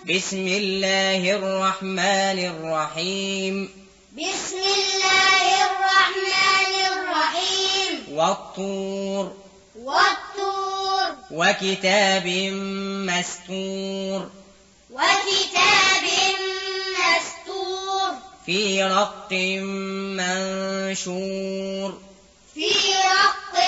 بسم الله الرحمن الرحيم. بسم الله الرحمن الرحيم. والطور. والطور. وكتاب مسطور. وكتاب مسطور. في رق منشور. في رق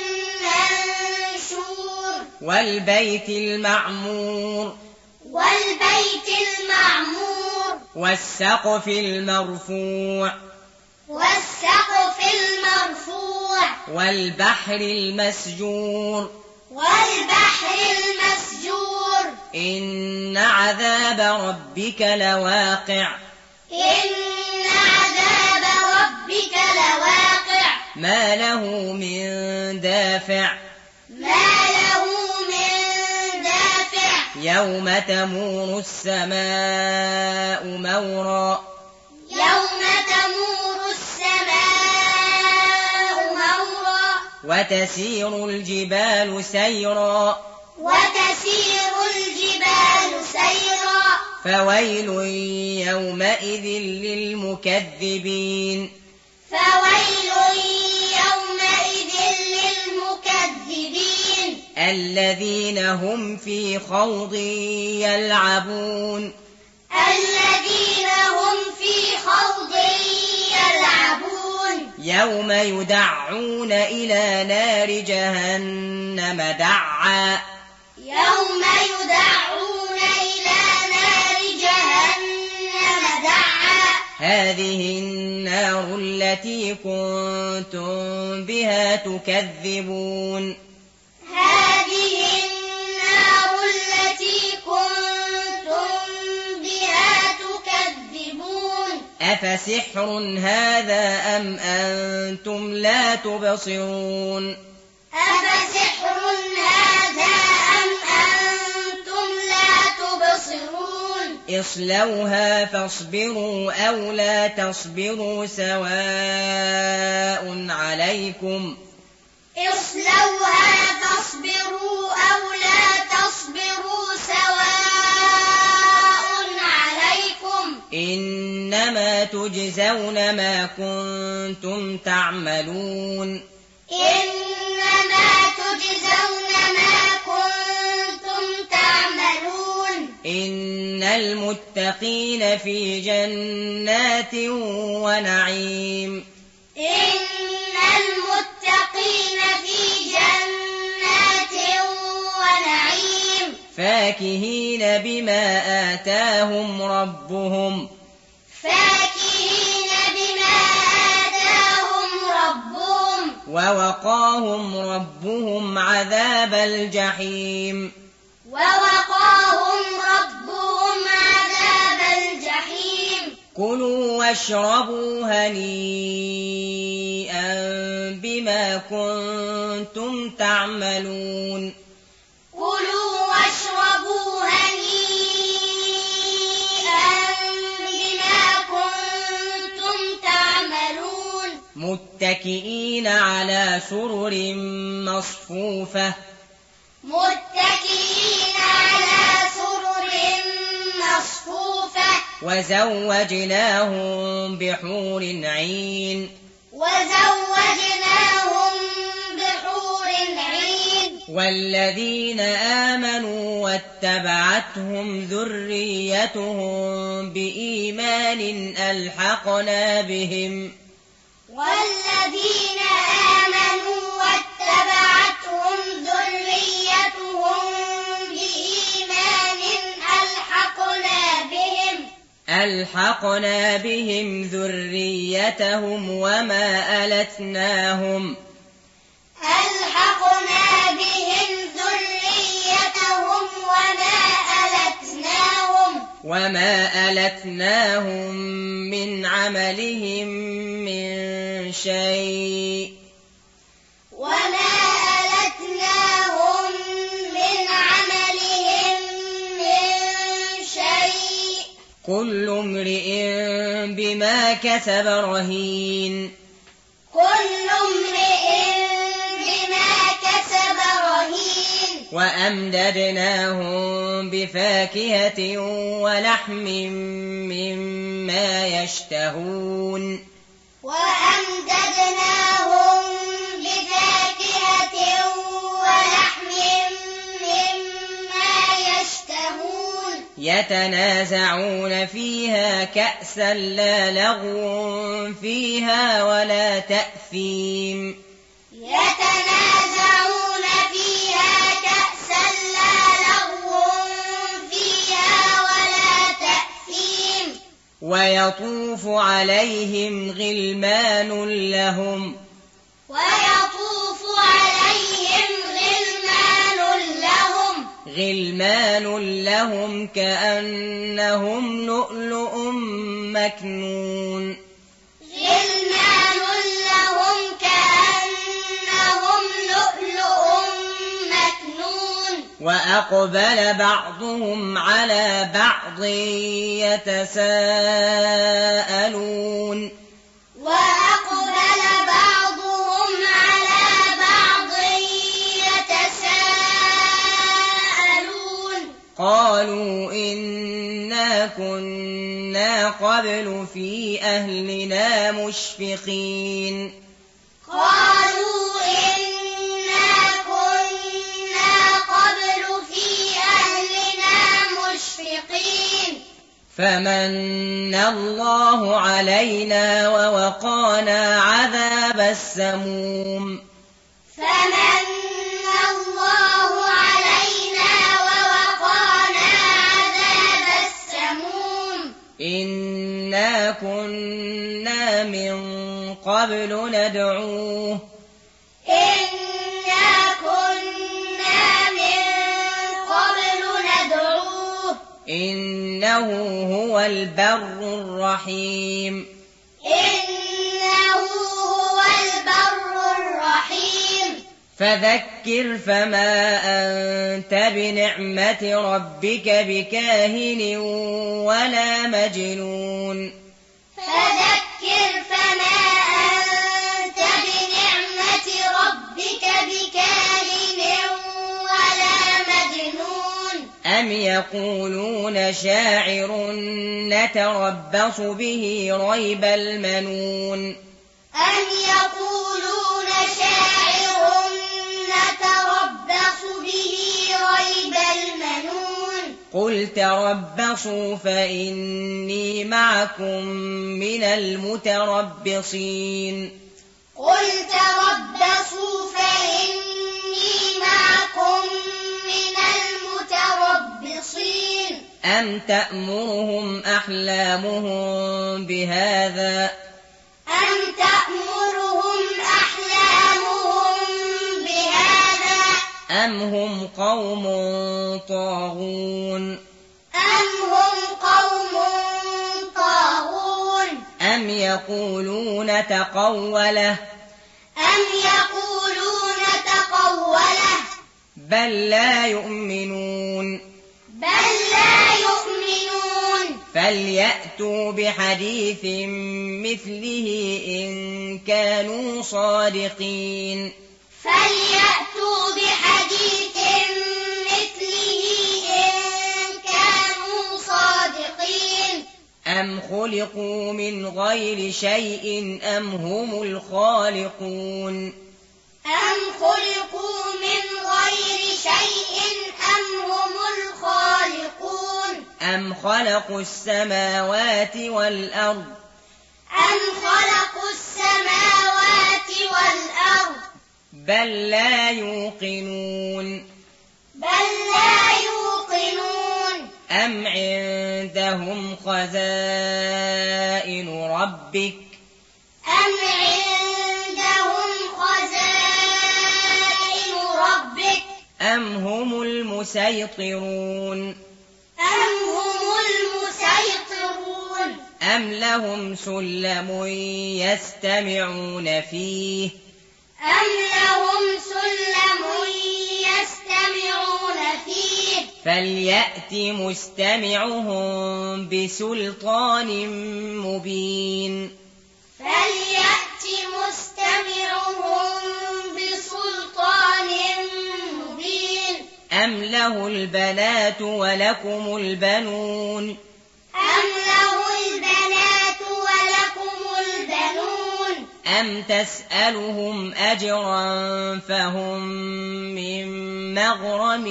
منشور. والبيت المعمور. والبيت المعمور. والسقف المرفوع. والسقف المرفوع. والبحر المسجور. والبحر المسجور. إن عذاب ربك لواقع. إن عذاب ربك لواقع. ما له من دافع. ما له من دافع. يوم تمور السماء مورا. يوم تمور السماء مورا. وتسير الجبال سيرا. وتسير الجبال سيرا. فويل يومئذ للمكذبين. فويل يومئذ للمكذبين. الذين هم في خوض يلعبون. الذين هم في خوض يلعبون. يوم يدعون إلى نار جهنم دعا. يوم يدعون إلى نار جهنم دعا. هذه النار التي كنتم بها تكذبون. هذه النار التي كنتم بها تكذبون. أفسحر هذا أم أنتم لا تبصرون. أفسحر هذا أم أنتم لا تبصرون. اصلوها فاصبروا أو لا تصبروا سواء عليكم. اصلوها فاصبروا أو لا تصبروا سواء عليكم. إنما تجزون ما كنتم تعملون. إنما تجزون ما كنتم تعملون. إن المتقين في جنات ونعيم. إن المتقين في جنات ونعيم. فاكهين بما آتاهم ربهم. فاكهين بما آتاهم ربهم. ووقاهم ربهم عذاب الجحيم. ووقاهم ربهم عذاب الجحيم. كلوا واشربوا هنيئا بما كنتم تعملون. كلوا واشربوا هنيئا بما كنتم تعملون. متكئين على سرر مصفوفة. متكئين على سرر مصفوفة. وزوجناهم بحور عين. وزوجناهم بحور عين. والذين آمنوا واتبعتهم ذريتهم بإيمان ألحقنا بهم. والذين آمنوا واتبعتهم ذريتهم بإيمان ألحقنا بهم ذريتهم وما ألتناهم. ألحقنا بهم ذريتهم وما ألتناهم من عملهم من شيء. وما ألتناهم من عملهم من شيء. كل امرئ بما كسب رهين. كل امرئ بما كسب رهين. وأمددناهم بفاكهة ولحم مما يشتهون وأمددناهم بفاكهة ولحم مما يشتهون يتنازعون فيها كأسا لا لغو فيها ولا تأثيم يتنازعون فيها كأسا لا لغو فيها ولا تأثيم ويطوف عليهم غلمان لهم كأنهم لؤلؤ مكنون وأقبل بعضهم على بعض يتساءلون قالوا إنا كنا قبل في أهلنا مشفقين فمن الله علينا ووقانا عذاب السموم إنا كنا من قبل ندعوه إنه هو البر الرحيم فذكر فما أنت بنعمة ربك بكاهن ولا مجنون أم يقولون شاعر نتربص به ريب المنون قل تربصوا فإني معكم من المتربصين أم تأمرهم أحلامهم بهذا أم هم قوم طاغون أم يقولون تقوله بل لا يؤمنون فليأتوا بحديث مثله إن كانوا صادقين أم خلقوا من غير شيء أم هم الخالقون أم خلقوا السماوات والأرض بل لا يوقنون أم عندهم خزائن ربك أم هم المسيطرون أم لهم سلم يستمعون فيه فليأت مستمعهم بسلطان مبين له البنات ولكم البنون أم له البنات ولكم البنون أم تسألهم أجرا فهم من مغرم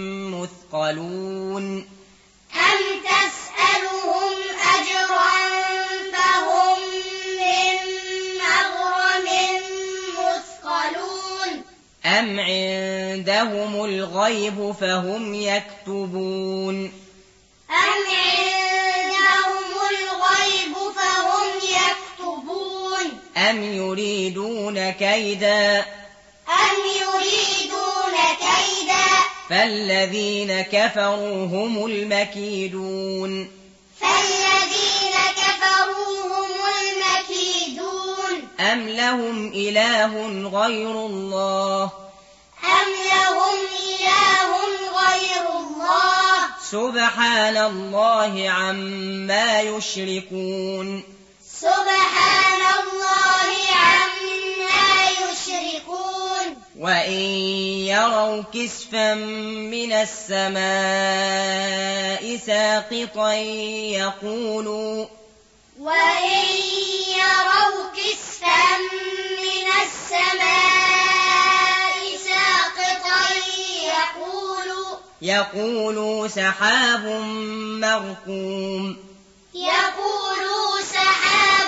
مثقلون أم تسألهم أجرا فهم من مغرم مثقلون أم عندهم الغيب فهم يكتبون أم عندهم الغيب فهم يكتبون أم يريدون كيدا أم يريدون كيدا فالذين كفروا هم المكيدون فالذين كفروا هم المكيدون أم لهم إله غير الله أم لهم إله غير الله سبحان الله عما يشركون سبحان الله عما يشركون وإن يروا كسفا من السماء ساقطا يقولوا وإن يروا كسفا من السماء ساقطا يقولوا سحاب مركوم يقولوا سحاب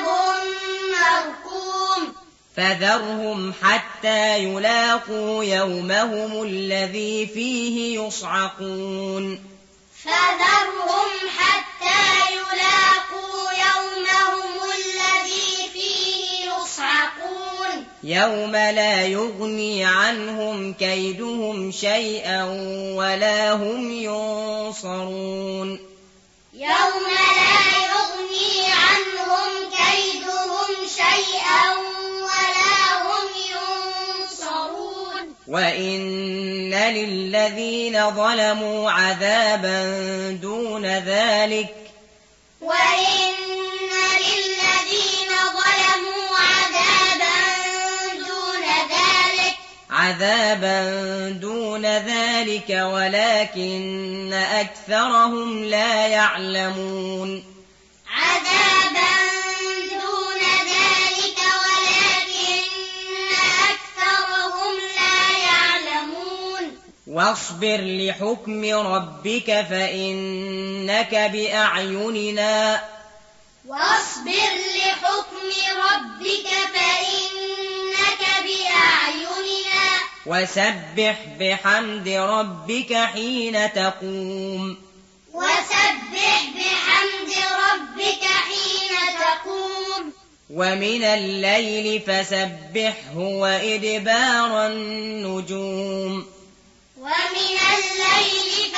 مركوم فذرهم حتى يلاقوا يومهم الذي فيه يصعقون فذرهم حتى يلاقوا يومهم الذي فيه يصعقون يوم لا يغني عنهم كيدهم شيئا ولا هم ينصرون يوم لا يغني عنهم كيدهم شيئا ولا هم ينصرون وإن للذين ظلموا عذابا دون ذلك وإن للذين ظلموا عذابا دون ذلك ولكن أكثرهم لا يعلمون عذابا دون ذلك ولكن أكثرهم لا يعلمون واصبر لحكم ربك فإنك بأعيننا واصبر لحكم ربك فإنك بأعيننا وسبح بحمد ربك حين تقوم وسبح بحمد ربك حين تقوم ومن الليل فسبحه وإدبار النجوم ومن الليل